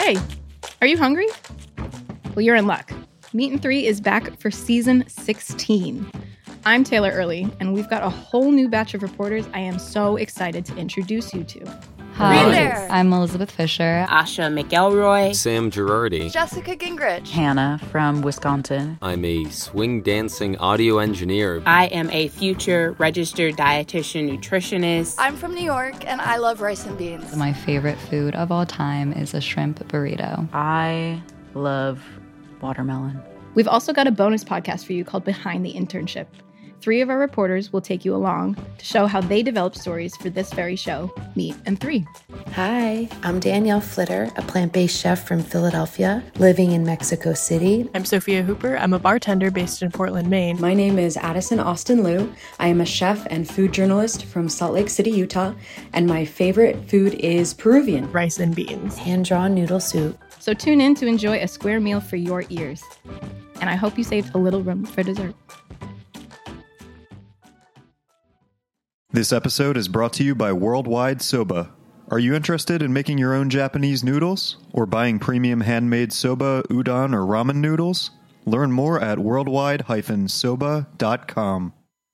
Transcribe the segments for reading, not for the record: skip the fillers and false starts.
Hey, are you hungry? Well, you're in luck. Meat and Three is back for season 16. I'm Taylor Early, and we've got a whole new batch of reporters I am so excited to introduce you to. Hi, there. I'm Elizabeth Fisher. Asha McElroy. Sam Girardi. Jessica Gingrich. Hannah from Wisconsin. I'm a swing dancing audio engineer. I am a future registered dietitian nutritionist. I'm from New York, and I love rice and beans. My favorite food of all time is a shrimp burrito. I love watermelon. We've also got a bonus podcast for you called Behind the Internship. 3 of our reporters will take you along to show how they developed stories for this very show, Meat and Three. Hi, I'm Danielle Flitter, a plant-based chef from Philadelphia, living in Mexico City. I'm Sophia Hooper. I'm a bartender based in Portland, Maine. My name is Addison Austin Liu. I am a chef and food journalist from Salt Lake City, Utah, and my favorite food is Peruvian. Rice and beans. Hand-drawn noodle soup. So tune in to enjoy a square meal for your ears. And I hope you saved a little room for dessert. This episode is brought to you by Worldwide Soba. Are you interested in making your own Japanese noodles? Or buying premium handmade soba, udon, or ramen noodles? Learn more at worldwide-soba.com.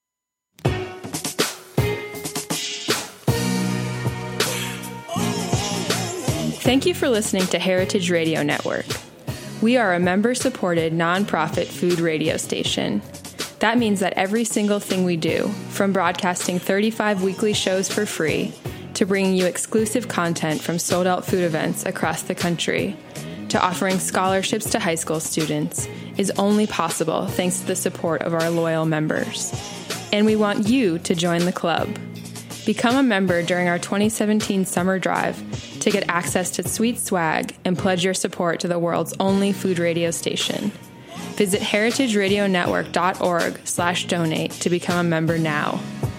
Thank you for listening to Heritage Radio Network. We are a member-supported, nonprofit food radio station. That means that every single thing we do, from broadcasting 35 weekly shows for free to bringing you exclusive content from sold-out food events across the country, to offering scholarships to high school students, is only possible thanks to the support of our loyal members. And we want you to join the club. Become a member during our 2017 summer drive to get access to sweet swag and pledge your support to the world's only food radio station. Visit heritageradionetwork.org/donate to become a member now.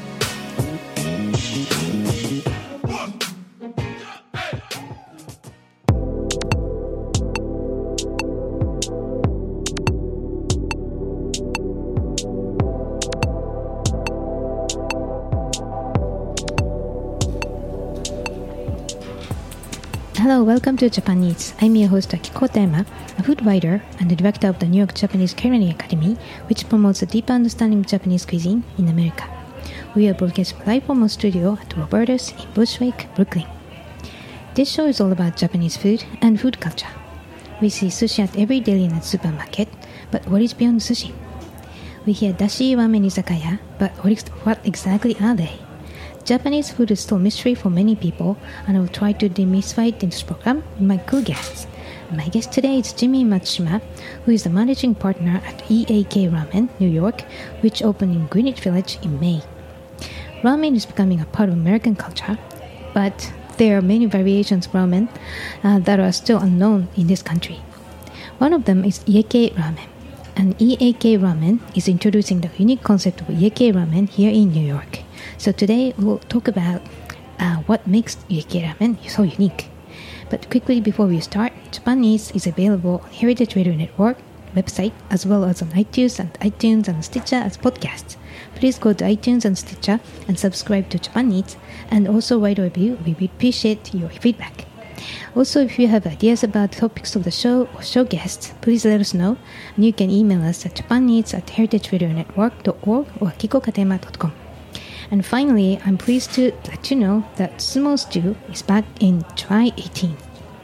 Hello, welcome to Japan Eats. I'm your host Akiko Tema, a food writer and the director of the New York Japanese Culinary Academy, which promotes a deeper understanding of Japanese cuisine in America. We are broadcasting live from our studio at Roberta's in Bushwick, Brooklyn. This show is all about Japanese food and food culture. We see sushi at every deli and supermarket, but what is beyond sushi? We hear dashi ramen izakaya, but what exactly are they? Japanese food is still a mystery for many people, and I will try to demystify it in this program with my cool guests. My guest today is Jimmy Matsushima, who is the managing partner at EAK Ramen, New York, which opened in Greenwich Village in May. Ramen is becoming a part of American culture, but there are many variations of ramen that are still unknown in this country. One of them is EAK Ramen, and EAK Ramen is introducing the unique concept of EAK Ramen here in New York. So today we'll talk about what makes EAK Ramen so unique. But quickly before we start, Japan Eats is available on Heritage Radio Network website as well as on iTunes and Stitcher as podcasts. Please go to iTunes and Stitcher and subscribe to Japan Eats, and also write a review. We would appreciate your feedback. Also, if you have ideas about topics of the show or show guests, please let us know, and you can email us at japaneats@heritageradionetwork.org or kikokatema.com. And finally, I'm pleased to let you know that Sumo Stew is back in July 18th.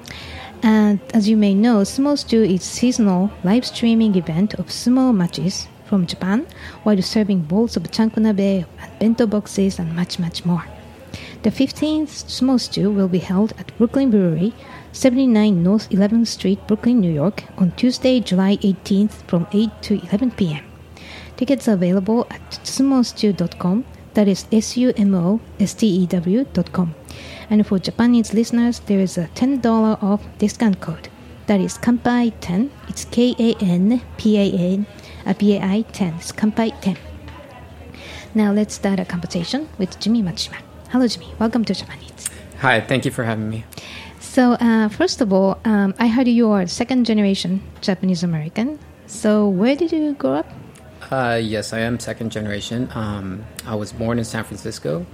And as you may know, Sumo Stew is a seasonal live streaming event of sumo matches from Japan, while serving bowls of chankonabe and bento boxes and much more. The 15th Sumo Stew will be held at Brooklyn Brewery, 79 North 11th Street, Brooklyn, New York, on Tuesday, July 18th from 8 to 11 p.m. Tickets are available at sumostew.com. That is sumostew.com. And for Japanese listeners, there is a $10 off discount code. That is Kanpai10. It's KANPAI10. It's Kanpai10. Now let's start a conversation with Jimmy Matsushima. Hello, Jimmy. Welcome to Japan Eats. Hi, thank you for having me. So, first of all, I heard you are second generation Japanese American. So, where did you grow up? Yes, I am second generation. I was born in San Francisco,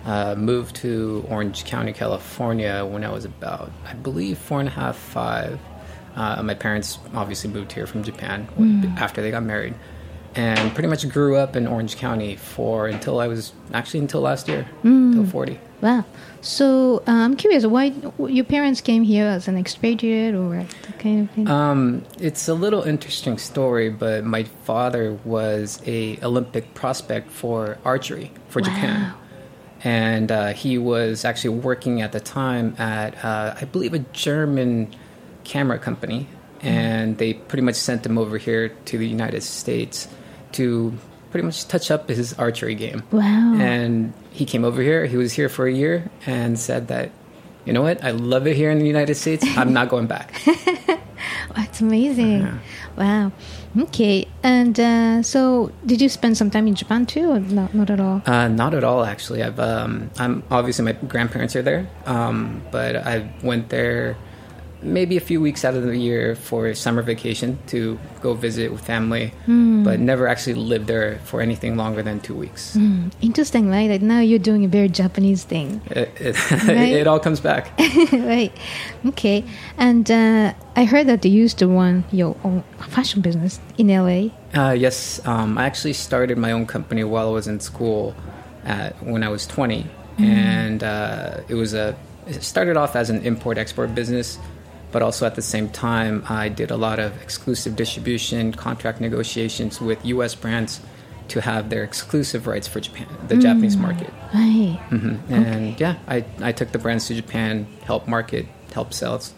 moved to Orange County, California when I was about, I believe, 4.5, 5. My parents obviously moved here from Japan after they got married, and pretty much grew up in Orange County until last year, until 40. Wow. So I'm curious, why your parents came here as an expatriate or that kind of thing? It's a little interesting story, but my father was a Olympic prospect for archery for Japan. And he was actually working at the time at, I believe, a German camera company. And they pretty much sent him over here to the United States to pretty much touch up his archery game. Wow. And he came over here. He was here for a year and said that, you know what? I love it here in the United States. I'm not going back. That's amazing. Wow. Okay. And so did you spend some time in Japan too, or not at all? Not at all, actually. I'm obviously, my grandparents are there, but I went there maybe a few weeks out of the year for summer vacation to go visit with family, but never actually lived there for anything longer than 2 weeks. Interesting, right? Like now you're doing a very Japanese thing. It all comes back. Right. Okay. And I heard that you used to run your own fashion business in LA. Yes. I actually started my own company while I was in school when I was 20. And it started off as an import-export business, but also at the same time, I did a lot of exclusive distribution, contract negotiations with U.S. brands to have their exclusive rights for Japan, the Japanese market. Right. And yeah, I took the brands to Japan, help market, help sales.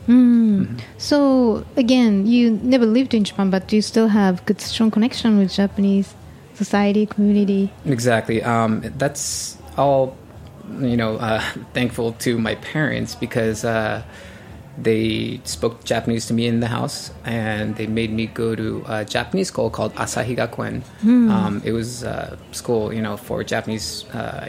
So again, you never lived in Japan, but you still have good, strong connection with Japanese society, community. Exactly. That's all, thankful to my parents because they spoke Japanese to me in the house, and they made me go to a Japanese school called Asahi Gakuen. It was a school, for Japanese,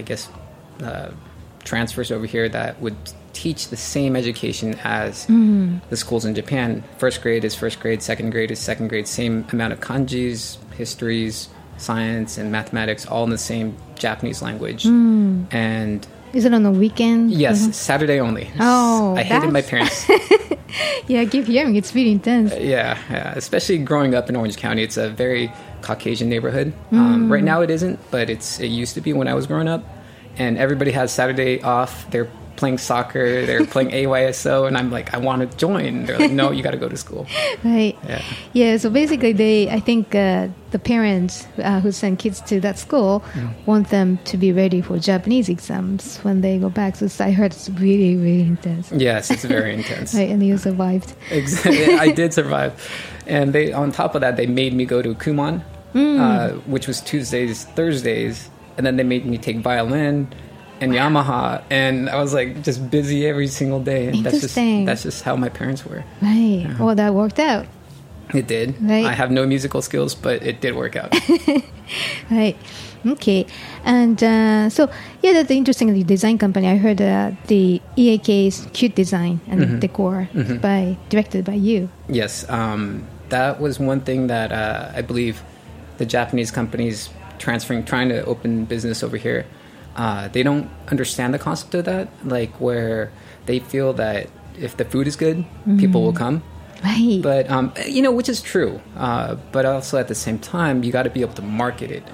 transfers over here that would teach the same education as the schools in Japan. First grade is first grade, second grade is second grade, same amount of kanjis, histories, science, and mathematics, all in the same Japanese language. And is it on the weekend? Yes, Saturday only. Oh, I hated my parents. Yeah, I keep hearing it's really intense. Yeah, especially growing up in Orange County. It's a very Caucasian neighborhood. Right now it isn't, but it used to be when I was growing up. And everybody has Saturday off. They're playing soccer. They're playing AYSO. And I'm like, I want to join. They're like, no, you got to go to school. Right. Yeah, so basically I think the parents who send kids to that school want them to be ready for Japanese exams when they go back. So I heard it's really, really intense. Yes, it's very intense. Right, and you survived. Exactly. I did survive. And on top of that, they made me go to Kumon, which was Tuesdays, Thursdays. And then they made me take violin and Yamaha, and I was like just busy every single day. And that's just how my parents were. Right. Yeah. Well, that worked out. It did. Right. I have no musical skills, but it did work out. Right. Okay. And so, yeah, that's interesting. The design company, I heard the EAK's cute design and decor directed by you. Yes. That was one thing that I believe the Japanese companies trying to open business over here, they don't understand the concept of that, like where they feel that if the food is good, people will come. Right. But, which is true. But also at the same time, you got to be able to market it.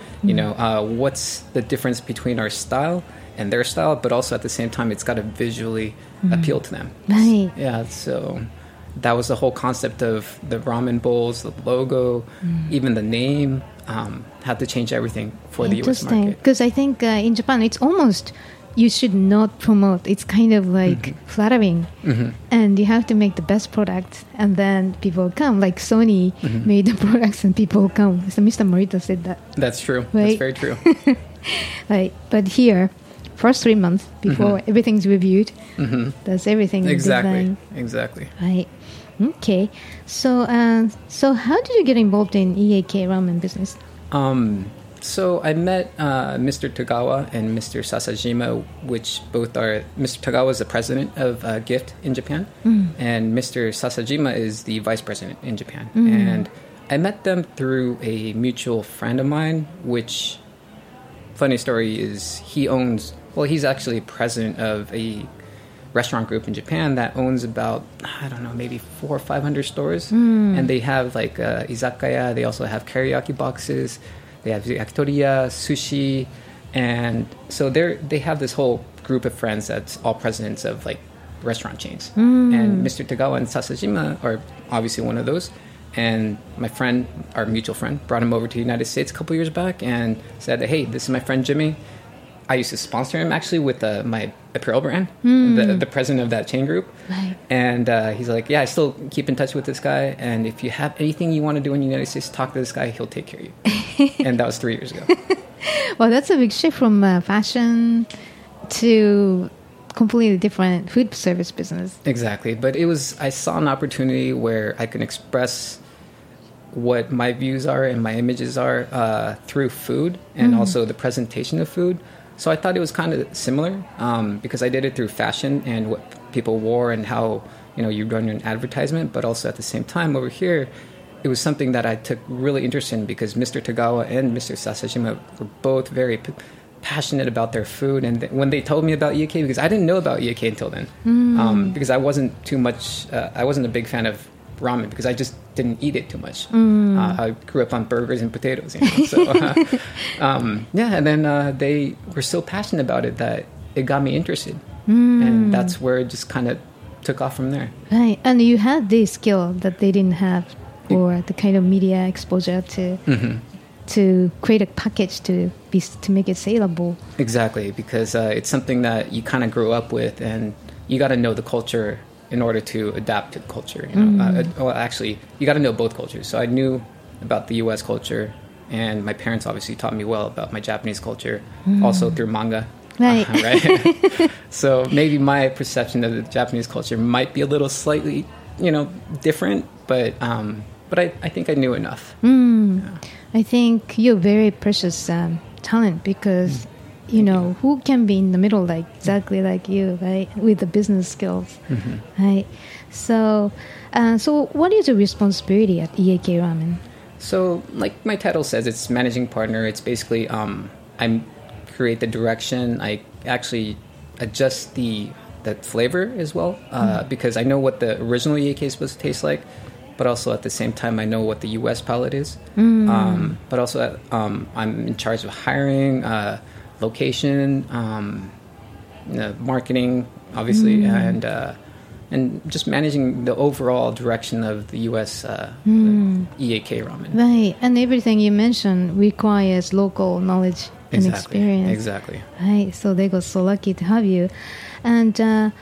What's the difference between our style and their style? But also at the same time, it's got to visually appeal to them. Right. Yeah, so that was the whole concept of the ramen bowls, the logo, even the name. Had to change everything for the U.S. market. Interesting, because I think in Japan it's almost you should not promote. It's kind of like flattering, and you have to make the best product, and then people come. Like Sony made the products, and people come. So Mr. Morita said that. That's true. Right? That's very true. Right, but here, first 3 months before everything's reviewed, that's everything. Exactly. Right. Okay, so how did you get involved in EAK ramen business? So I met Mr. Tagawa and Mr. Sasajima, which both are. Mr. Tagawa is the president of GIFT in Japan, and Mr. Sasajima is the vice president in Japan. And I met them through a mutual friend of mine, which, funny story is, he owns Well, he's actually president of a restaurant group in Japan that owns about, I don't know, maybe 400 or 500 stores. And they have like izakaya. They also have karaoke boxes. They have yakitoriya, sushi. And so they have this whole group of friends that's all presidents of like restaurant chains. And Mr. Tagawa and Sasajima are obviously one of those. And my friend, our mutual friend, brought him over to the United States a couple years back and said, hey, this is my friend Jimmy. I used to sponsor him actually with my apparel brand, the president of that chain group. Right. And he's like, yeah, I still keep in touch with this guy. And if you have anything you want to do in the United States, talk to this guy. He'll take care of you. And that was 3 years ago. Well, that's a big shift from fashion to completely different food service business. Exactly. But I saw an opportunity where I can express what my views are and my images are through food and also the presentation of food. So I thought it was kind of similar because I did it through fashion and what people wore and how, you run an advertisement. But also at the same time over here, it was something that I took really interest in because Mr. Tagawa and Mr. Sasajima were both very passionate about their food. And when they told me about Ieke, because I didn't know about Ieke until then, because I wasn't I wasn't a big fan of ramen because I just didn't eat it too much. I grew up on burgers and potatoes, So, and then they were so passionate about it that it got me interested. And that's where it just kind of took off from there. Right. And you had the skill that they didn't have or the kind of media exposure to create a package to make it saleable. Exactly, because it's something that you kind of grew up with and you got to know the culture in order to adapt to the culture. Well, actually, you got to know both cultures. So I knew about the U.S. culture, and my parents obviously taught me well about my Japanese culture, also through manga. Right. Right. So maybe my perception of the Japanese culture might be a little slightly, different, but I think I knew enough. Yeah. I think you're very precious talent because who can be in the middle exactly like you, right, with the business skills, right? So what is your responsibility at Ieke Ramen? So like my title says, it's managing partner. It's basically I create the direction. I actually adjust the flavor as well because I know what the original Ieke is supposed to taste like, but also at the same time I know what the U.S. palate is. But also I'm in charge of hiring, location, marketing, obviously, and just managing the overall direction of the U.S. Ieke Ramen. Right, and everything you mentioned requires local knowledge and experience. Exactly. Right, so they got so lucky to have you. And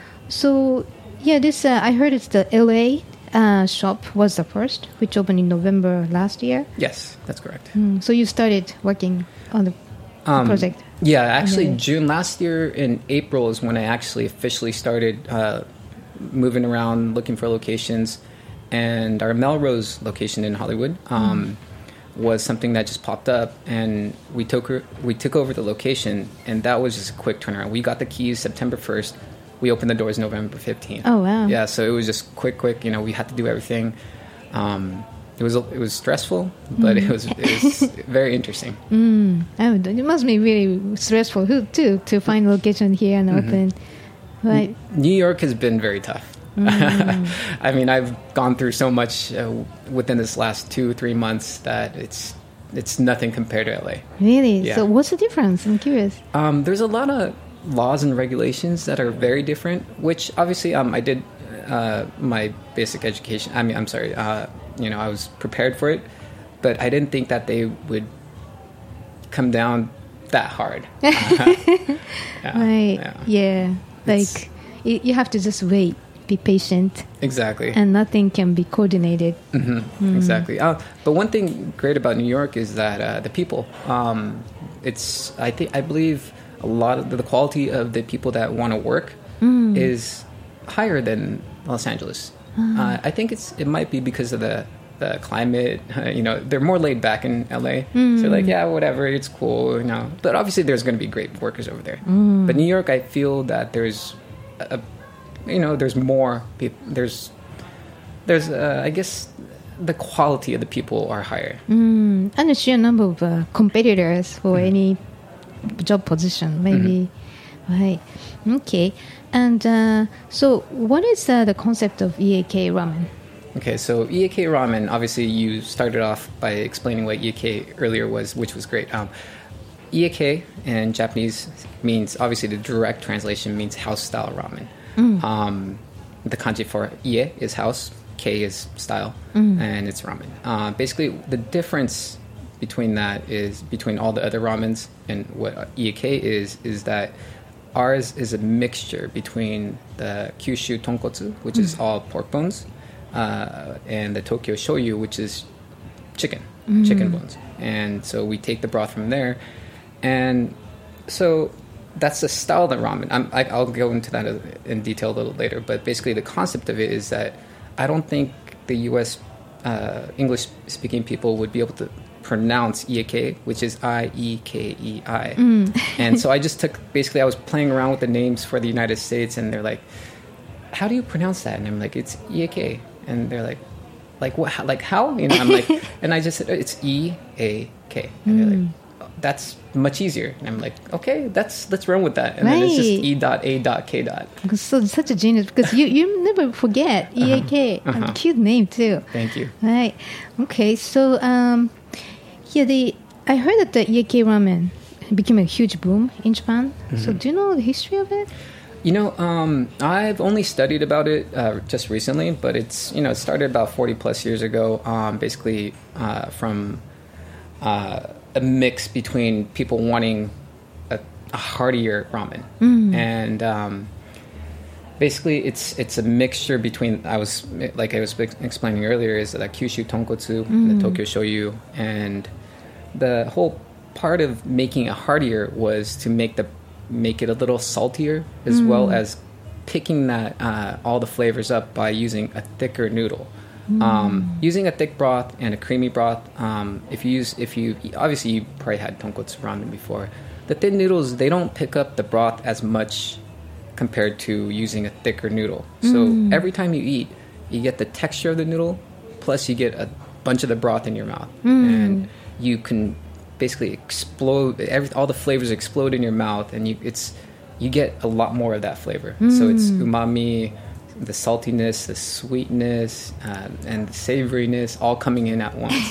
this I heard it's the L.A. Shop was the first, which opened in November last year. Yes, that's correct. So you started working on the project. Yeah, actually June last year in April is when I actually officially started moving around looking for locations, and our Melrose location in Hollywood was something that just popped up, and we took over the location, and that was just a quick turnaround. We got the keys September 1st. We opened the doors November 15th. Oh wow! Yeah, so it was just quick. We had to do everything. It was stressful, but it was very interesting. It must be really stressful too to find a location here and open. Right. New York has been very tough. I mean, I've gone through so much within this last 2-3 months that it's nothing compared to LA. Really? Yeah. So what's the difference? I'm curious. There's a lot of laws and regulations that are very different, which obviously I did my basic education. I was prepared for it, but I didn't think that they would come down that hard. Right. Yeah. Like you have to just wait, be patient. Exactly. And nothing can be coordinated. Exactly. But one thing great about New York is that the people. I believe a lot of the quality of the people that want to work is higher than Los Angeles. I think it might be because of the climate. They're more laid back in LA. So they're like, yeah, whatever, it's cool. But obviously there's going to be great workers over there. But New York, I feel that there's there's more people. There's I guess the quality of the people are higher. And the sheer number of competitors for any job position, maybe. Right. Okay. And so what is the concept of ieke ramen? Okay, so ieke ramen, obviously you started off by explaining what ieke earlier was, which was great. Ieke in Japanese means, obviously the direct translation means house-style ramen. The kanji for ie is house, kei is style, and it's ramen. Basically, the difference between that is, between all the other ramens and what ieke is that ours is a mixture between the Kyushu tonkotsu, which is all pork bones, and the Tokyo shoyu, which is chicken bones. And so we take the broth from there. And so that's the style of the ramen. I'll go into that in detail a little later. But basically the concept of it is that I don't think the U.S. English-speaking people would be able to pronounce ieke, which is I-E-K-E-I. And so I just I was playing around with the names for the United States, and they're like, how do you pronounce that? And I'm like, it's ieke. And they're like what? Like how? You know, I'm like, and I just said, it's E-A-K. And they're like, that's much easier. And I'm like, okay, let's run with that. And then it's just E.A.K. So such a genius, because you never forget ieke. And cute name too. Thank you. Right. Okay. So I heard that the ieke ramen became a huge boom in Japan. So do you know the history of it? You know, I've only studied about it just recently, but it started about 40 plus years ago. Basically, from a mix between people wanting a heartier ramen, and basically it's a mixture between I was explaining earlier, is the Kyushu tonkotsu, the Tokyo shoyu, and the whole part of making it heartier was to make it a little saltier, as well as picking that all the flavors up by using a thicker noodle. Using a thick broth and a creamy broth. If you obviously you probably had tonkotsu ramen before. The thin noodles, they don't pick up the broth as much compared to using a thicker noodle. So every time you eat, you get the texture of the noodle, plus you get a bunch of the broth in your mouth, and you can basically explode. All the flavors explode in your mouth, and you get a lot more of that flavor. So it's umami, the saltiness, the sweetness, and the savoriness all coming in at once.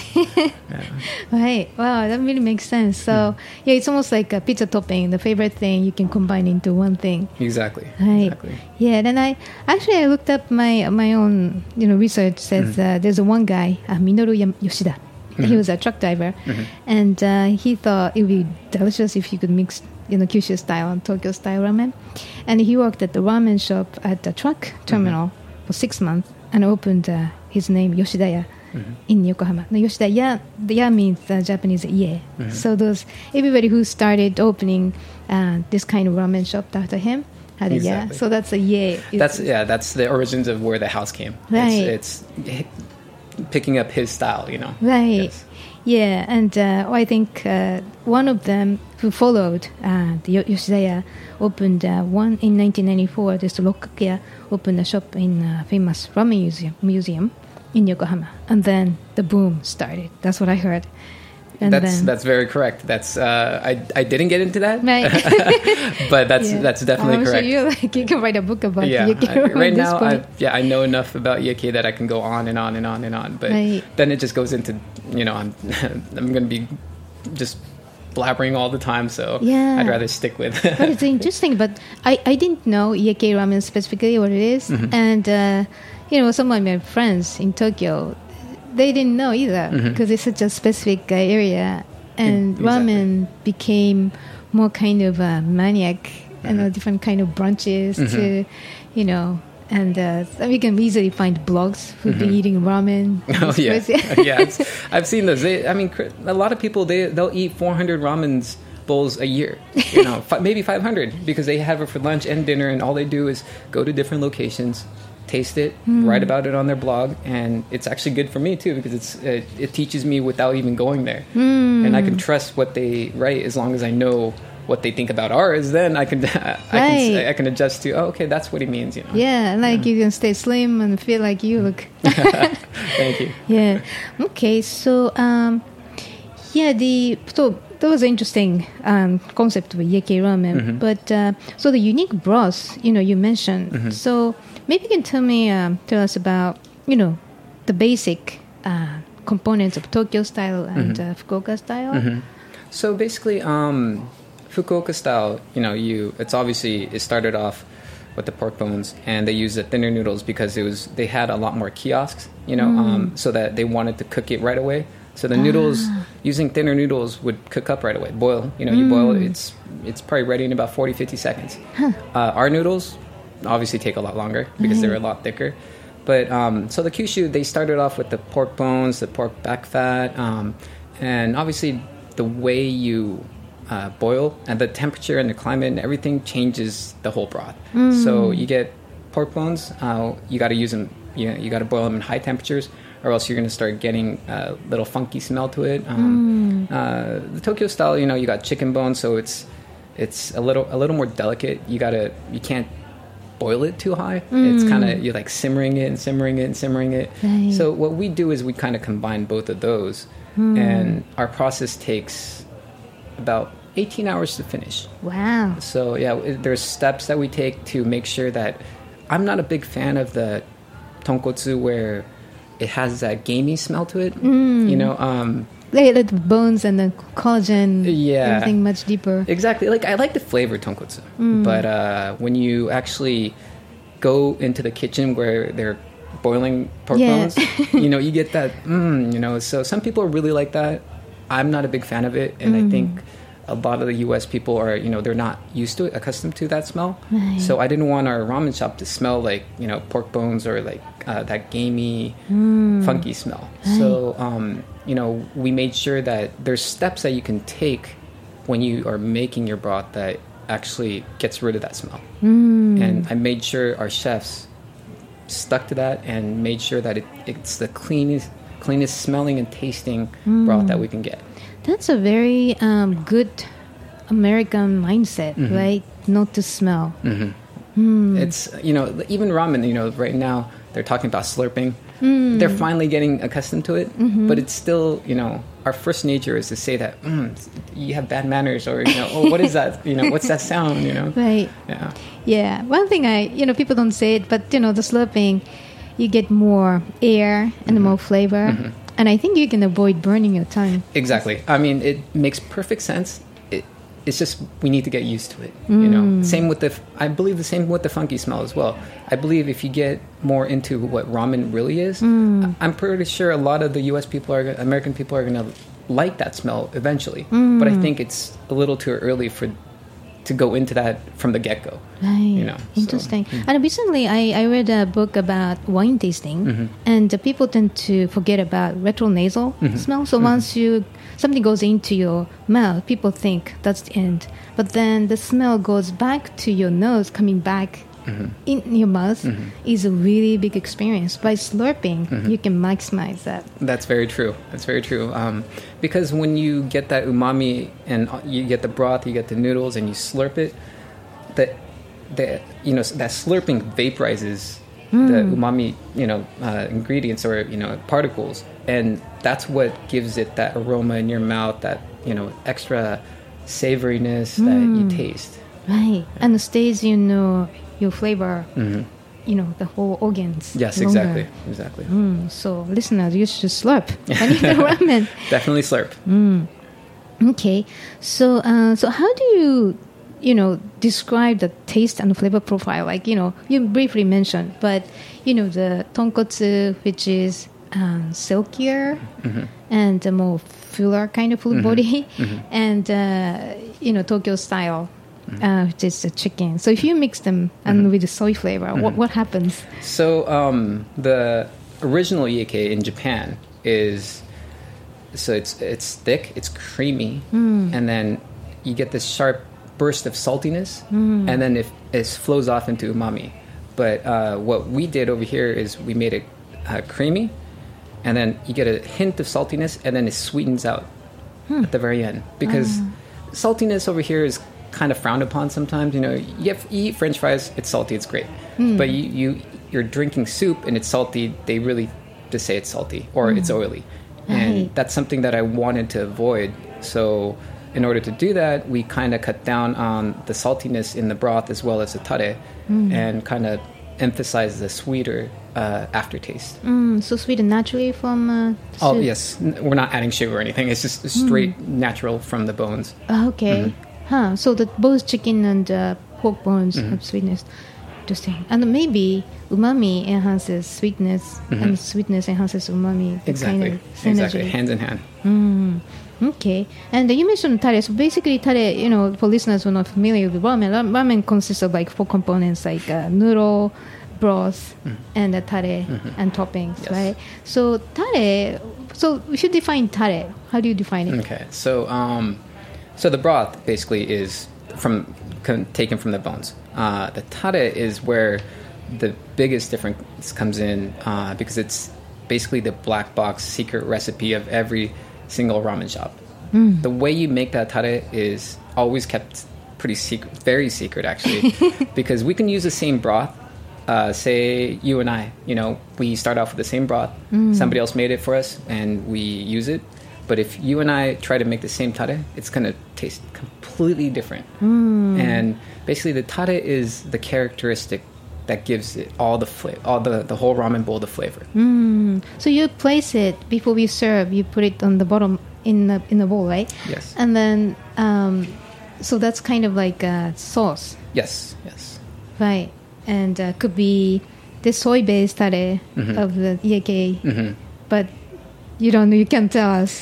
Right. Wow, that really makes sense. So yeah, it's almost like a pizza topping, the favorite thing you can combine into one thing. Exactly. Right. Exactly. Yeah. Then I looked up my own research. Says there's one guy, Minoru Yoshida. He was a truck driver, and he thought it would be delicious if he could mix Kyushu style and Tokyo style ramen. And he worked at the ramen shop at the truck terminal for 6 months and opened his name Yoshidaya in Yokohama. Now, Yoshidaya, the ya means Japanese ie. So everybody who started opening this kind of ramen shop after him had a ya. So that's a ie. That's the origins of where the house came. Right. It's picking up his style, Right. Yes. Yeah, and I think one of them who followed the Yoshidaya opened one in 1994. This Rokkakuya opened a shop in famous ramen museum in Yokohama, and then the boom started. That's what I heard. And that's very correct. That's I didn't get into that, right? But that's definitely correct. So you can write a book about ieke right now. I know enough about ieke that I can go on and on and on and on. But then it just goes into I'm going to be just blabbering all the time. So I'd rather stick with. But it's interesting. But I didn't know ieke ramen specifically what it is, and some of my friends in Tokyo, they didn't know either because it's such a specific area, and ramen became more kind of maniac and different kind of brunches to, and we can easily find blogs who be eating ramen. Oh yeah, I've seen those. A lot of people they'll eat 400 ramen bowls a year, maybe 500 because they have it for lunch and dinner, and all they do is go to different locations, taste it, write about it on their blog, and it's actually good for me too because it teaches me without even going there, and I can trust what they write as long as I know what they think about ours. Then I can adjust to okay, that's what he means. Yeah, you can stay slim and feel like you look. Thank you. Yeah. Okay. So that was an interesting concept of Ieke ramen. But so the unique broth, you mentioned. So maybe you can tell us about, the basic components of Tokyo style and Fukuoka style. So basically, Fukuoka style, it started off with the pork bones, and they used the thinner noodles because they had a lot more kiosks, so that they wanted to cook it right away. So the noodles, using thinner noodles, would cook up right away. Boil, you boil it, it's probably ready in about 40, 50 seconds. Our noodles obviously take a lot longer because they're a lot thicker. But so the Kyushu, they started off with the pork bones, the pork back fat, and obviously the way you boil and the temperature and the climate and everything changes the whole broth. So you get pork bones, you got to use them, you got to boil them in high temperatures, or else you're going to start getting a little funky smell to it. The Tokyo style, you got chicken bones, so it's a little more delicate. You can't boil it too high. It's kind of, you're like simmering it. Right. So what we do is we kind of combine both of those, and our process takes about 18 hours to finish. Wow. So there's steps that we take to make sure that I'm not a big fan of the tonkotsu where it has that gamey smell to it. Like the bones and the collagen, everything much deeper. Exactly. Like I like the flavor tonkotsu, but when you actually go into the kitchen where they're boiling pork bones, you get that. So some people really like that. I'm not a big fan of it, and I think a lot of the U.S. people are, they're not accustomed to that smell. Right. So I didn't want our ramen shop to smell like, pork bones or like that gamey, funky smell. Right. So, we made sure that there's steps that you can take when you are making your broth that actually gets rid of that smell. And I made sure our chefs stuck to that and made sure that it's the cleanest smelling and tasting broth that we can get. That's a very good American mindset, right? Not to smell. It's, even ramen, right now they're talking about slurping. They're finally getting accustomed to it, but it's still, our first nature is to say that you have bad manners, or oh, what is that? What's that sound? Right. Yeah. One thing people don't say it, but the slurping, you get more air and more flavor, and I think you can avoid burning your tongue. Exactly. I mean, it makes perfect sense. It's just we need to get used to it. Same with I believe the same with the funky smell as well. I believe if you get more into what ramen really is, I'm pretty sure a lot of the American people are going to like that smell eventually. But I think it's a little too early to go into that from the get-go. Right. Interesting. So, And recently I read a book about wine tasting, and people tend to forget about retronasal smell. So once something goes into your mouth, people think that's the end. But then the smell goes back to your nose, coming back in your mouth is a really big experience. By slurping, you can maximize that. That's very true. Because when you get that umami and you get the broth, you get the noodles, and you slurp it, that slurping vaporizes the umami, ingredients or particles, and that's what gives it that aroma in your mouth, that extra savoriness that you taste. Right, and it stays your flavor, the whole organs. Yes, longer. exactly. So listeners, you should slurp. I need the ramen. Definitely slurp. Okay, so how do you describe the taste and flavor profile? Like you briefly mentioned, but the tonkotsu, which is silkier and a more fuller kind of full body, and Tokyo style. Which is the chicken. So if you mix them and with the soy flavor, what happens? So the original Ieke in Japan is, so it's thick, it's creamy, and then you get this sharp burst of saltiness, and then it flows off into umami. But what we did over here is we made it creamy, and then you get a hint of saltiness, and then it sweetens out at the very end. Because saltiness over here is kind of frowned upon sometimes. You eat French fries, it's salty, it's great. But you're drinking soup and it's salty, they really just say it's salty or it's oily. And that's something that I wanted to avoid. So in order to do that, we kind of cut down on the saltiness in the broth as well as the tare, and kind of emphasize the sweeter aftertaste. So sweet naturally from soup? Yes. We're not adding sugar or anything. It's just straight natural from the bones. Okay. So both chicken and pork bones have sweetness. Interesting. And maybe umami enhances sweetness, and sweetness enhances umami. Exactly. Exactly. Hands in hand. Okay. And you mentioned tare. So basically tare, for listeners who are not familiar with ramen consists of like 4 components, like noodle, broth, and tare and toppings, right? So tare, so we should define tare. How do you define it? Okay. So the broth basically is taken from the bones. The tare is where the biggest difference comes in because it's basically the black box secret recipe of every single ramen shop. The way you make that tare is always kept pretty secret, very secret actually, because we can use the same broth. Say you and I, we start off with the same broth. Somebody else made it for us and we use it. But if you and I try to make the same tare, it's going to taste completely different. And basically the tare is the characteristic that gives it all the flavor, the whole ramen bowl the flavor. So you place it before we serve. You put it on the bottom in the bowl, right? Yes. And then, so that's kind of like a sauce. Yes. Right. And could be the soy-based tare of the ieke, but you don't know. You can't tell us.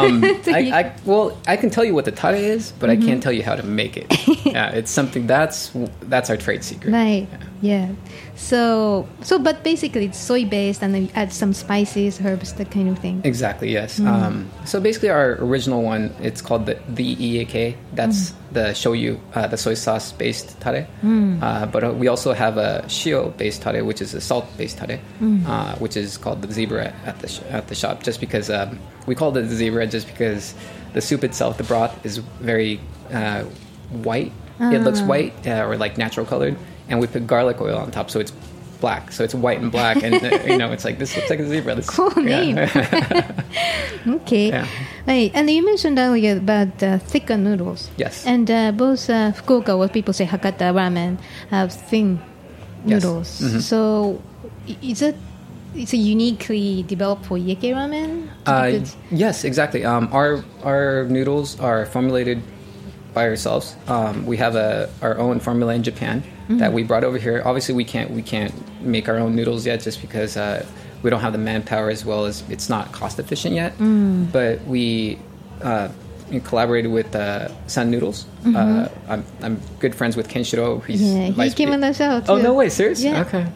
I can tell you what the tare is, but I can't tell you how to make it. Yeah, it's something that's our trade secret. Right. Yeah. So, but basically it's soy based, and then you add some spices, herbs, that kind of thing. Exactly. Yes. So basically, our original one, it's called the ieke. That's the shoyu, the soy sauce based tare. But we also have a shio based tare, which is a salt based tare, which is called the zebra at the shop. Just because we called it the zebra, just because the soup itself, the broth, is very white. It looks white or like natural colored. And we put garlic oil on top, so it's black. So it's white and black, and it's like, this looks like a zebra. Cool name. Okay. Yeah. Right. And you mentioned earlier about thicker noodles. Yes. And both Fukuoka, what people say Hakata ramen, have thin noodles. Yes. So is it uniquely developed for ieke ramen? Yes, exactly. Our noodles are formulated by ourselves. We have our own formula in Japan that we brought over here. Obviously, we can't make our own noodles yet, just because we don't have the manpower, as well as it's not cost efficient yet. But we collaborated with Sun Noodles. I'm good friends with Kenshiro. He came on the show too. Oh, no way, serious? Yeah. Okay.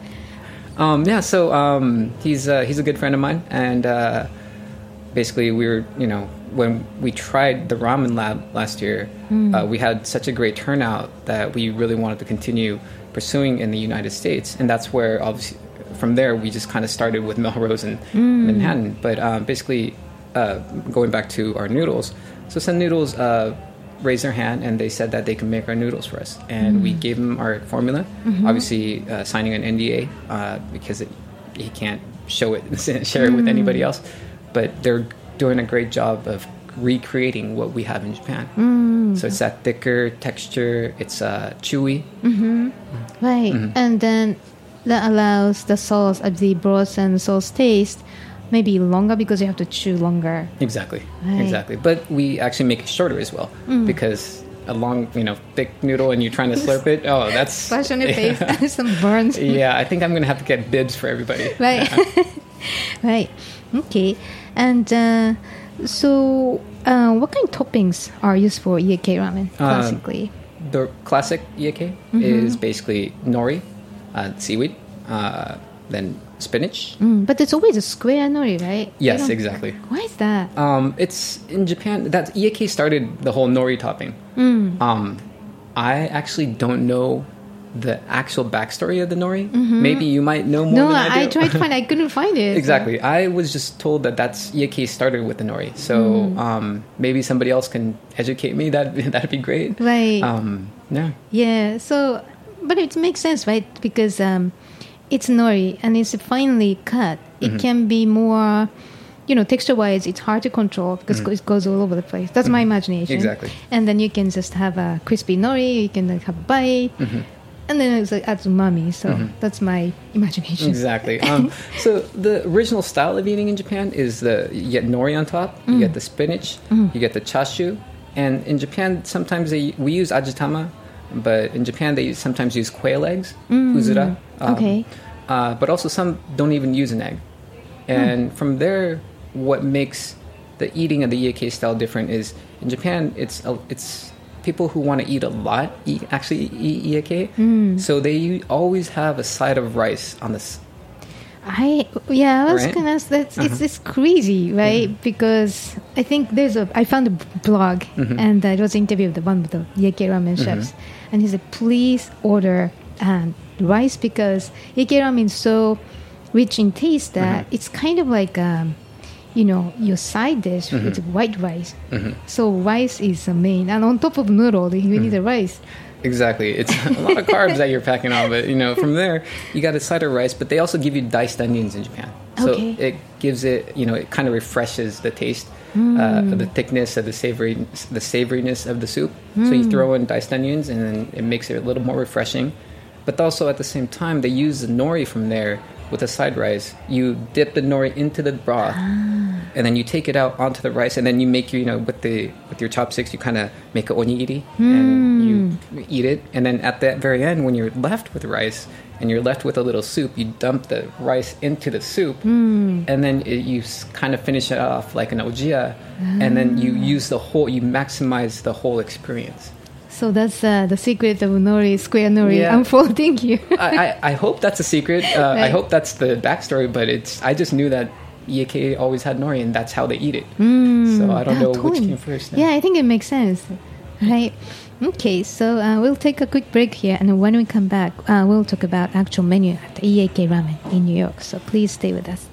So he's a good friend of mine, and basically we were, when we tried the ramen lab last year, we had such a great turnout that we really wanted to continue pursuing in the United States. And that's where, obviously, from there, we just kind of started with Melrose and Manhattan. But basically, going back to our noodles, so Sun Noodles raised their hand and they said that they can make our noodles for us. And we gave them our formula, obviously signing an NDA because he can't share it with anybody else. But they're doing a great job of recreating what we have in Japan. So it's that thicker texture, it's chewy. Right. And then that allows the sauce of the broth and sauce taste maybe longer, because you have to chew longer. Exactly. Right. Exactly. But we actually make it shorter as well, because a long, thick noodle and you're trying to slurp it, that's... Splash on your face, some burns. Yeah, I think I'm going to have to get bibs for everybody. Right. Right. Okay. And so what kind of toppings are used for ieke ramen, classically? The classic ieke is basically nori, seaweed, then spinach. But it's always a square nori, right? Yes, exactly. Why is that? It's in Japan, that ieke started the whole nori topping. I actually don't know the actual backstory of the nori. Maybe you might know more than I do. I tried to find it. I couldn't find it. Exactly. So. I was just told that's ieke started with the nori. So maybe somebody else can educate me. That'd be great. Right. Yeah. Yeah. So, but it makes sense, right? Because it's nori and it's finely cut. It can be more, texture-wise, it's hard to control because it goes all over the place. That's my imagination. Exactly. And then you can just have a crispy nori, you can like have a bite, and then it's like adds umami. So that's my imagination. Exactly. So the original style of eating in Japan is you get nori on top, you get the spinach, you get the chashu, and in Japan sometimes we use ajitama, but in Japan they sometimes use quail eggs, uzura. Okay. But also some don't even use an egg. And from there, what makes the eating of the ieke style different is in Japan, it's people who want to eat a lot actually eat ieke. So they always have a side of rice on this. I was gonna ask that. It's crazy, right? Because I think I found a blog and it was an interview with one of the ieke ramen chefs, and he said, please order rice because ieke ramen is so rich in taste that it's kind of like your side dish with white rice. So rice is the main, and on top of noodle you need the rice. Exactly. It's a lot of carbs that you're packing on, but from there you got a side of rice, but they also give you diced onions in Japan. So it gives it, it kind of refreshes the taste, the thickness of the savoriness of the soup. So you throw in diced onions and then it makes it a little more refreshing. But also at the same time, they use the nori from there with the side rice. You dip the nori into the broth, and then you take it out onto the rice, and then you make with your chopsticks, you kind of make an onigiri, and you eat it. And then at the very end, when you're left with rice and you're left with a little soup, you dump the rice into the soup, and then you kind of finish it off like an ojia, and then you maximize the whole experience. So that's the secret of square nori unfolding here. I hope that's a secret. Right. I hope that's the backstory, but I just knew that ieke always had nori, and that's how they eat it. So I don't know which came first. Yeah, I think it makes sense. Right. Okay, so we'll take a quick break here, and when we come back, we'll talk about actual menu at ieke ramen in New York. So please stay with us.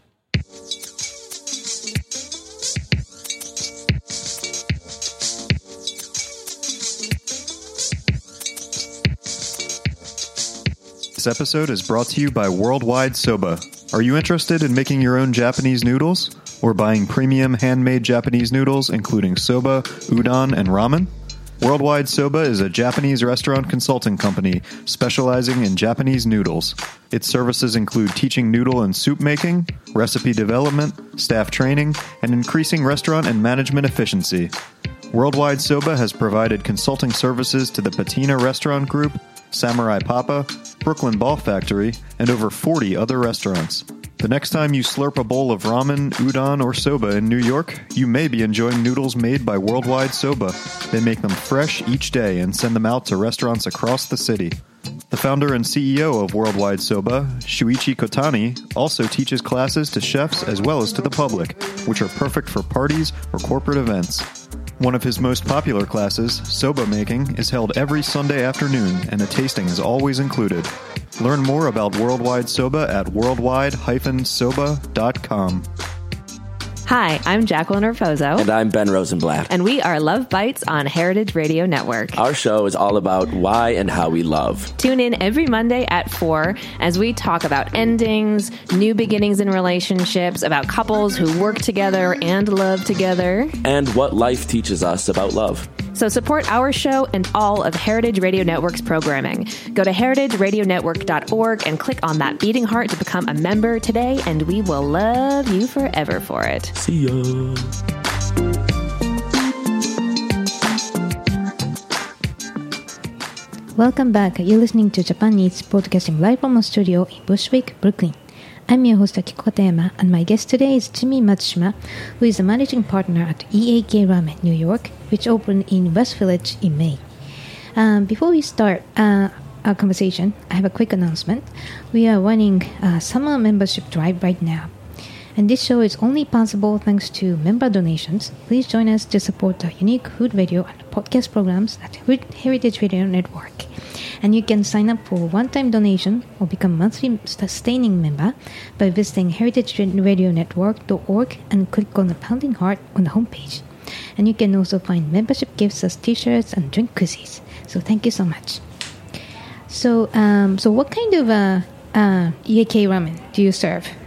This episode is brought to you by Worldwide Soba. Are you interested in making your own Japanese noodles? Or buying premium handmade Japanese noodles, including soba, udon, and ramen? Worldwide Soba is a Japanese restaurant consulting company specializing in Japanese noodles. Its services include teaching noodle and soup making, recipe development, staff training, and increasing restaurant and management efficiency. Worldwide Soba has provided consulting services to the Patina Restaurant Group, Samurai Papa, Brooklyn Ball Factory, and over 40 other restaurants. The next time you slurp a bowl of ramen, udon, or soba in New York, you may be enjoying noodles made by Worldwide Soba. They make them fresh each day and send them out to restaurants across the city. The founder and CEO of Worldwide Soba, Shuichi Kotani, also teaches classes to chefs as well as to the public, which are perfect for parties or corporate events. One of his most popular classes, soba making, is held every Sunday afternoon, and a tasting is always included. Learn more about Worldwide Soba at worldwide-soba.com. Hi, I'm Jacqueline Raposo. And I'm Ben Rosenblatt. And we are Love Bites on Heritage Radio Network. Our show is all about why and how we love. Tune in every Monday at 4 as we talk about endings, new beginnings in relationships, about couples who work together and love together. And what life teaches us about love. So support our show and all of Heritage Radio Network's programming. Go to heritageradionetwork.org and click on that beating heart to become a member today, and we will love you forever for it. See ya. Welcome back. You're listening to Japan Eats, broadcasting live from a studio in Bushwick, Brooklyn. I'm your host Akiko Katayama, and my guest today is Jimmy Matsushima, who is the managing partner at ieke Ramen New York, which opened in West Village in May. Before we start our conversation, I have a quick announcement. We are running a summer membership drive right now, and this show is only possible thanks to member donations. Please join us to support our unique food radio and podcast programs at Heritage Radio Network. And you can sign up for a one-time donation or become a monthly sustaining member by visiting heritageradionetwork.org and click on the pounding heart on the homepage. And you can also find membership gifts as t-shirts and drink koozies. So thank you so much. So what kind of ieke ramen do you serve?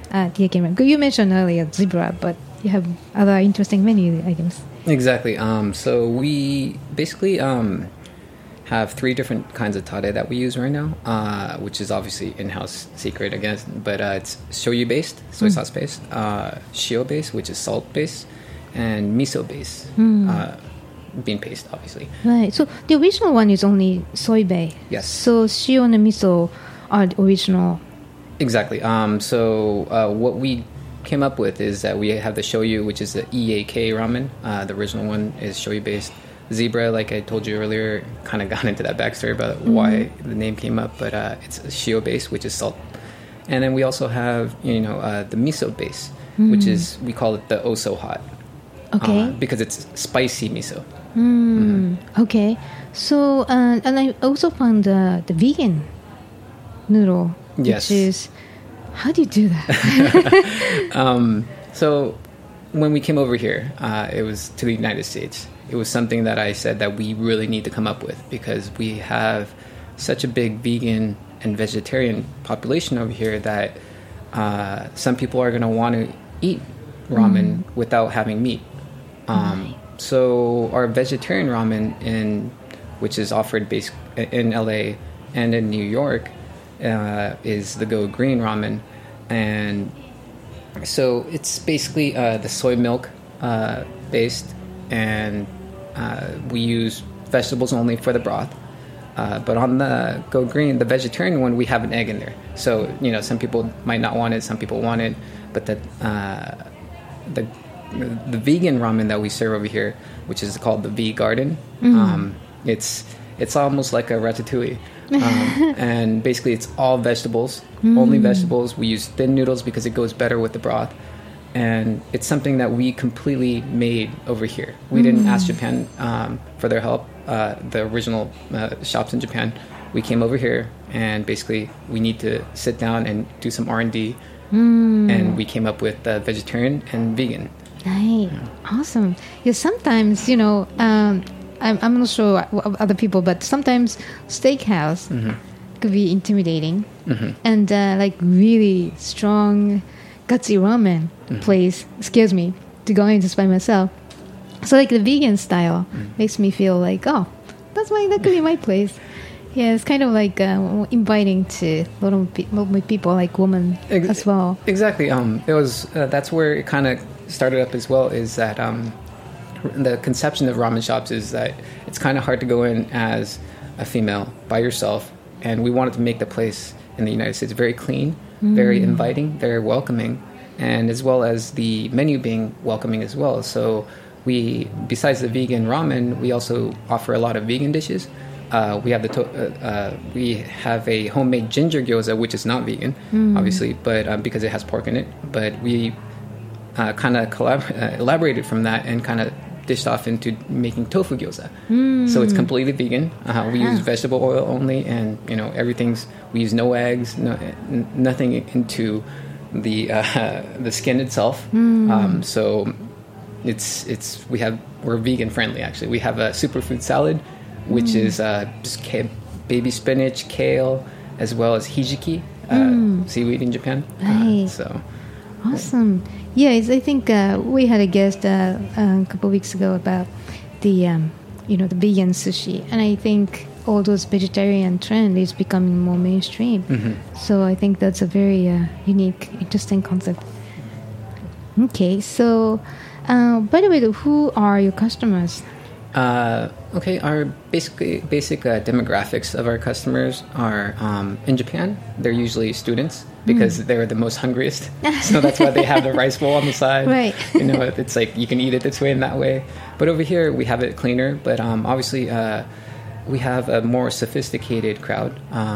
DAK ramen? You mentioned earlier Zebra, but you have other interesting menu items. Exactly. So we basically have 3 different kinds of tare that we use right now, which is obviously in-house secret again, but it's shoyu based, soy sauce based, shio based, which is salt based, and miso based, bean paste, obviously. Right. So the original one is only soy based. Yes. So shio and miso are the original. Exactly. So what we came up with is that we have the shoyu, which is the EAK ramen. The original one is shoyu based. Zebra, like I told you earlier, kind of got into that backstory about why the name came up, but it's shio base, which is salt. And then we also have, the miso base, which is, we call it the oso hot. Okay. Because it's spicy miso. Okay. So, and I also found the vegan noodle, Yes. which is, how do you do that? So when we came over here, it was to the United States. It was something that I said that we really need to come up with because we have such a big vegan and vegetarian population over here that some people are going to want to eat ramen without having meat. So our vegetarian ramen, which is offered in LA and in New York, is the Go Green ramen. And so it's basically the soy milk based, and we use vegetables only for the broth. But on the Go Green, the vegetarian one, we have an egg in there. So, some people might not want it, some people want it. But the vegan ramen that we serve over here, which is called the V Garden, it's almost like a ratatouille. And basically it's all vegetables, only vegetables. We use thin noodles because it goes better with the broth. And it's something that we completely made over here. We didn't ask Japan for their help, the original shops in Japan. We came over here and basically we need to sit down and do some R&D. And we came up with vegetarian and vegan. Right. Awesome. Yeah, sometimes, I'm not sure other people, but sometimes steakhouse could be intimidating. And like really strong, gutsy ramen place scares me to go in just by myself. So like the vegan style makes me feel like, that could be my place. Yeah, it's kind of like inviting to a lot of people, like women as well. Exactly. It was that's where it kind of started up as well. Is that the conception of ramen shops is that it's kind of hard to go in as a female by yourself, and we wanted to make the place in the United States very clean, very inviting, very welcoming, and as well as the menu being welcoming as well. So we, besides the vegan ramen, we also offer a lot of vegan dishes. We have we have a homemade ginger gyoza, which is not vegan, obviously, but because it has pork in it. But we kind of elaborated from that and kind of dished off into making tofu gyoza. So it's completely vegan. We use vegetable oil only, and we use no eggs, nothing into the skin itself. So we're vegan friendly actually. We have a superfood salad, which is just baby spinach, kale, as well as hijiki, seaweed in Japan. Right. So awesome. Yeah, I think we had a guest a couple of weeks ago about the the vegan sushi, and I think all those vegetarian trend is becoming more mainstream. So I think that's a very unique, interesting concept. Okay, so by the way, who are your customers? Okay, our basic demographics of our customers are in Japan. They're usually students because they're the most hungriest. So that's why they have the rice bowl on the side. Right. It's like you can eat it this way and that way. But over here we have it cleaner. But obviously we have a more sophisticated crowd.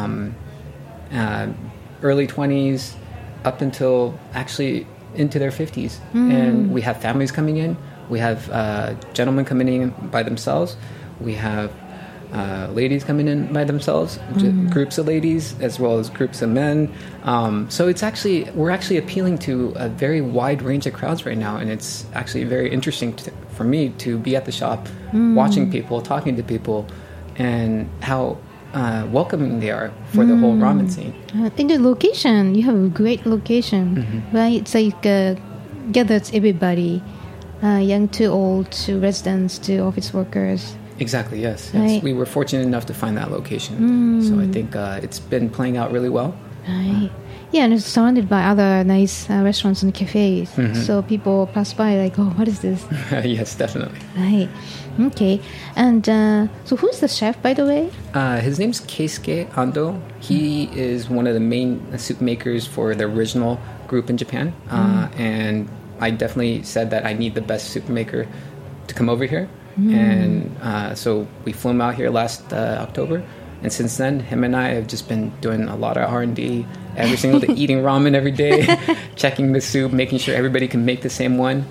Early 20s up until actually into their 50s. And we have families coming in. We have gentlemen coming in by themselves. We have ladies coming in by themselves, groups of ladies as well as groups of men. So we're actually appealing to a very wide range of crowds right now, and it's actually very interesting for me to be at the shop, watching people, talking to people, and how welcoming they are for the whole ramen scene. In the location, you have a great location, right? It's like gathers everybody, young to old, to residents, to office workers. Exactly, yes. Right. We were fortunate enough to find that location. So I think it's been playing out really well. Right. Yeah, and it's surrounded by other nice restaurants and cafes. So people pass by like, oh, what is this? Yes, definitely. Right. Okay. And so who's the chef, by the way? His name's Keisuke Ando. He is one of the main soup makers for the original group in Japan. And I definitely said that I need the best soup maker to come over here. And so we flew him out here last October. And since then, him and I have just been doing a lot of R&D every single day, eating ramen every day, checking the soup, making sure everybody can make the same one.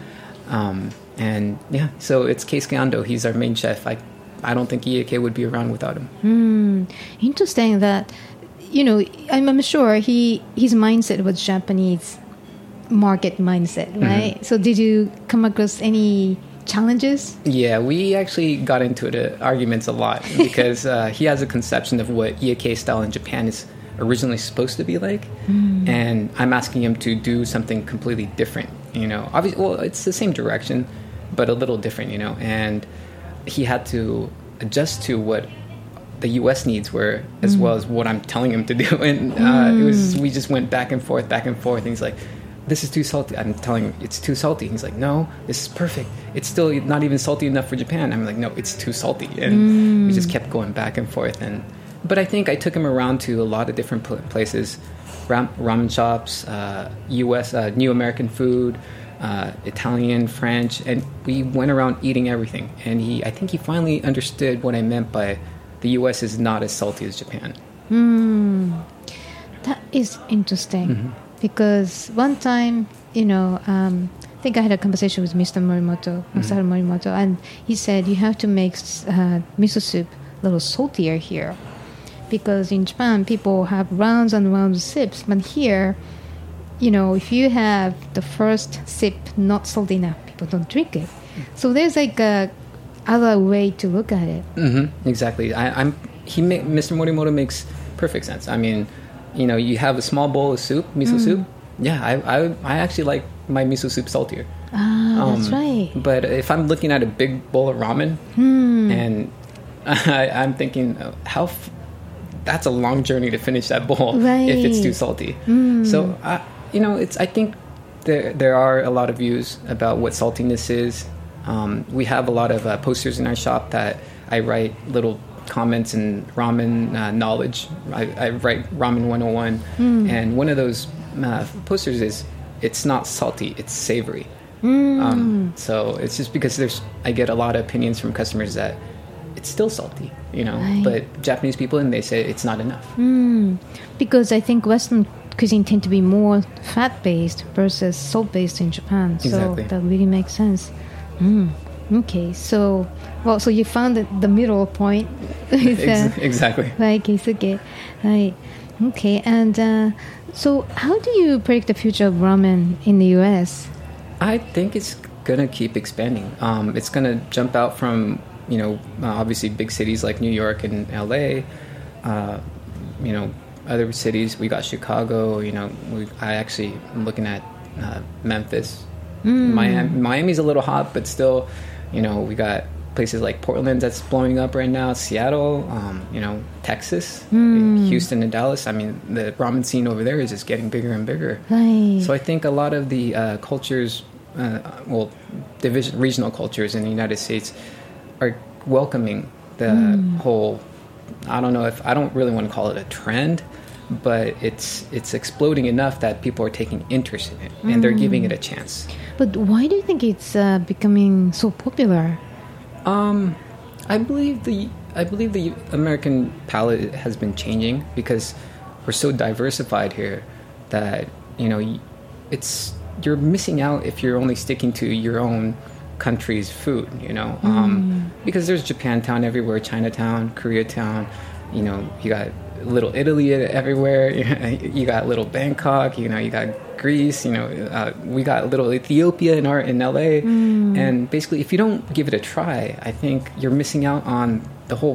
And yeah, so it's Keisuke Ando. He's our main chef. I don't think Ieke would be around without him. Interesting that, I'm sure his mindset was Japanese market mindset, right? So did you come across any challenges? Yeah, we actually got into arguments a lot because he has a conception of what Ieke style in Japan is originally supposed to be like, and I'm asking him to do something completely different. Obviously, well, it's the same direction, but a little different. And he had to adjust to what the U.S. needs were, as well as what I'm telling him to do. And we just went back and forth, and he's like, this is too salty. I'm telling him it's too salty. He's like, no, this is perfect. It's still not even salty enough for Japan. I'm like, no, it's too salty. And we just kept going back and forth. But I think I took him around to a lot of different places, ramen shops, U.S. New American food, Italian, French, and we went around eating everything. And I think he finally understood what I meant by the U.S. is not as salty as Japan. That is interesting. Because one time, I think I had a conversation with Mr. Morimoto, Masaharu Morimoto, and he said you have to make miso soup a little saltier here. Because in Japan, people have rounds and rounds of sips, but here, if you have the first sip not salty enough, people don't drink it. So there's like a other way to look at it. Exactly. Mr. Morimoto makes perfect sense. I mean, you have a small bowl of soup, miso soup. Yeah, I actually like my miso soup saltier. That's right. But if I'm looking at a big bowl of ramen, and I'm thinking, that's a long journey to finish that bowl if it's too salty. So, I think there are a lot of views about what saltiness is. We have a lot of posters in our shop that I write little comments and ramen knowledge. I write Ramen 101, and one of those posters is it's not salty, it's savory. So it's just because I get a lot of opinions from customers that it's still salty, but Japanese people, and they say it's not enough. Because I think Western cuisine tend to be more fat-based versus salt-based in Japan. Exactly. So that really makes sense. Okay, so you found the middle point. Exactly. Right, Keisuke. Right. Okay, and so how do you predict the future of ramen in the U.S.? I think it's gonna keep expanding. It's gonna jump out from obviously big cities like New York and L.A. Other cities. We got Chicago. I actually am looking at Memphis. Miami's a little hot, but still, we got places like Portland that's blowing up right now, Seattle, Texas, Houston and Dallas. I mean, the ramen scene over there is just getting bigger and bigger. Right. So I think a lot of the cultures, regional cultures in the United States are welcoming the whole, I don't really want to call it a trend, but it's exploding enough that people are taking interest in it and they're giving it a chance. But why do you think it's becoming so popular? I believe the American palate has been changing because we're so diversified here that you're missing out if you're only sticking to your own country's food. Because there's Japantown everywhere, Chinatown, Koreatown. You got Little Italy everywhere. You got Little Bangkok. You got Greece. We got Little Ethiopia in LA. And basically, if you don't give it a try, I think you're missing out on the whole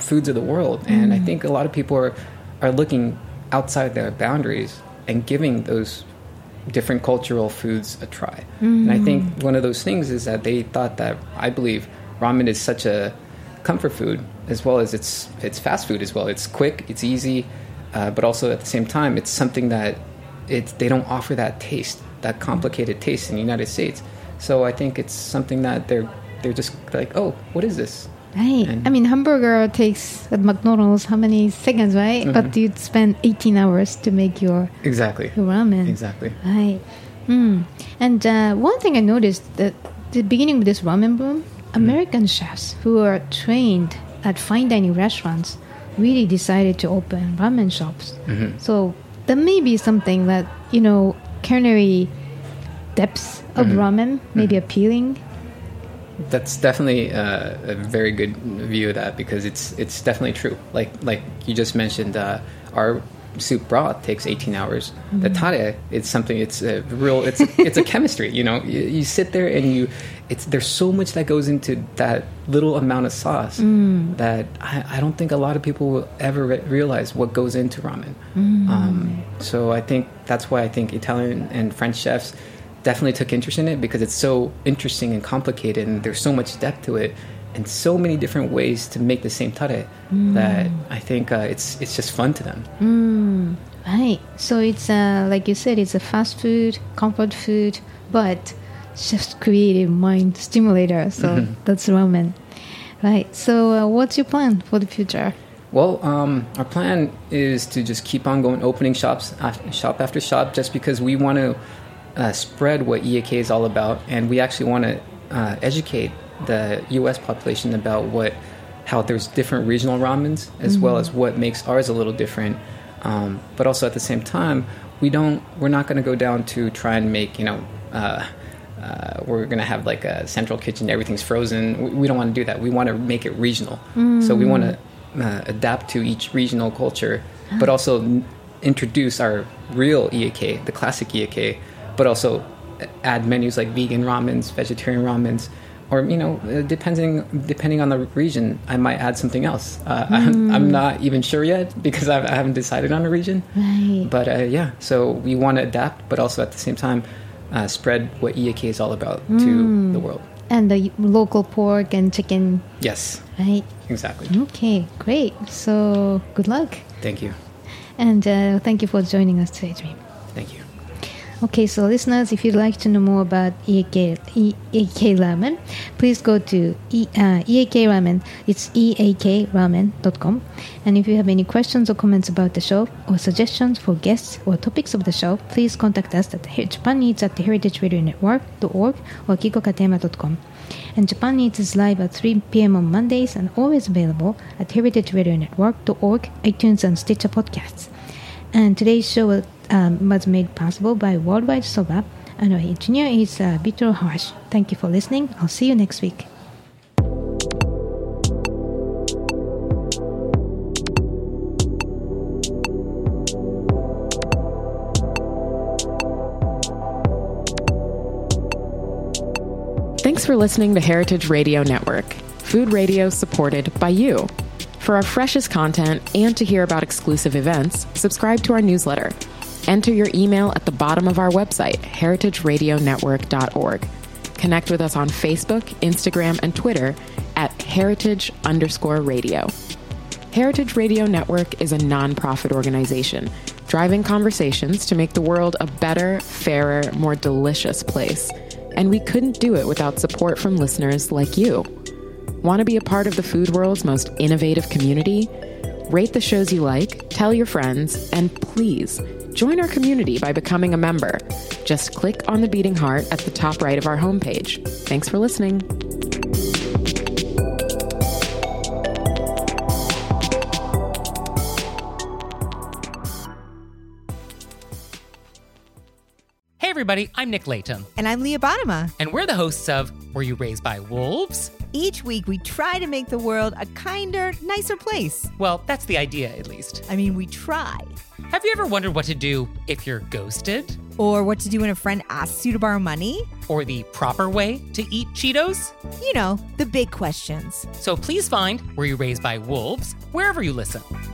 foods of the world. And I think a lot of people are looking outside their boundaries and giving those different cultural foods a try. And I think one of those things is that they thought that, I believe, ramen is such a comfort food, as well as it's fast food as well. It's quick, it's easy, but also at the same time, it's something that they don't offer that taste, that complicated taste in the United States. So I think it's something that they're just like, oh, what is this? Right. I mean, hamburger takes at McDonald's how many seconds, right? But you'd spend 18 hours to make your ramen. Exactly. Right. And one thing I noticed that the beginning of this ramen boom, American chefs who are trained at fine dining restaurants really decided to open ramen shops. So that may be something that, culinary depths of ramen may be appealing. That's definitely a very good view of that, because it's definitely true. Like you just mentioned, our soup broth takes 18 hours. The tare, it's something. It's a chemistry. You sit there and there's so much that goes into that little amount of sauce that I don't think a lot of people will ever realize what goes into ramen. So I think that's why I think Italian and French chefs definitely took interest in it, because it's so interesting and complicated, and there's so much depth to it, and so many different ways to make the same tare that I think it's just fun to them. Right. So it's like you said, it's a fast food, comfort food, but just creative mind stimulator. So that's ramen. Right. So what's your plan for the future? Well, our plan is to just keep on going, opening shop after shop, just because we want to spread what EAK is all about, and we actually want to educate the U.S. population about how there's different regional ramens, as well as what makes ours a little different. But also at the same time, we're not going to go down to try and make we're going to have like a central kitchen, everything's frozen. We don't want to do that. We want to make it regional. So we want to adapt to each regional culture, but also introduce our real EAK, the classic EAK, but also add menus like vegan ramens, vegetarian ramens, or depending on the region, I might add something else. I'm not even sure yet, because I haven't decided on a region. Right. But so we want to adapt, but also at the same time spread what EAK is all about to the world. And the local pork and chicken. Yes. Right. Exactly. Okay, great. So good luck. Thank you. And thank you for joining us today, Dream. Thank you. Okay, so listeners, if you'd like to know more about EAK Ramen, please go to EAK Ramen. It's eakramen.com. And if you have any questions or comments about the show, or suggestions for guests or topics of the show, please contact us at japaneats@heritageradionetwork.org or kikokatema.com. And Japan Eats is live at 3 p.m. on Mondays and always available at heritageradionetwork.org, iTunes, and Stitcher Podcasts. And today's show was made possible by Worldwide Soba, and our engineer is Vitor Harsh. Thank you for listening. I'll see you next week. Thanks for listening to Heritage Radio Network, food radio supported by you. For our freshest content and to hear about exclusive events, subscribe to our newsletter. Enter your email at the bottom of our website, heritageradionetwork.org. Connect with us on Facebook, Instagram, and Twitter at heritage_radio. Heritage Radio Network is a nonprofit organization driving conversations to make the world a better, fairer, more delicious place. And we couldn't do it without support from listeners like you. Want to be a part of the food world's most innovative community? Rate the shows you like, tell your friends, and please join our community by becoming a member. Just click on the beating heart at the top right of our homepage. Thanks for listening. Hey everybody, I'm Nick Latham. And I'm Leah Bottima. And we're the hosts of Were You Raised by Wolves? Each week we try to make the world a kinder, nicer place. Well, that's the idea, at least. I mean, we try. Have you ever wondered what to do if you're ghosted? Or what to do when a friend asks you to borrow money? Or the proper way to eat Cheetos? You know, the big questions. So please find Were You Raised by Wolves wherever you listen.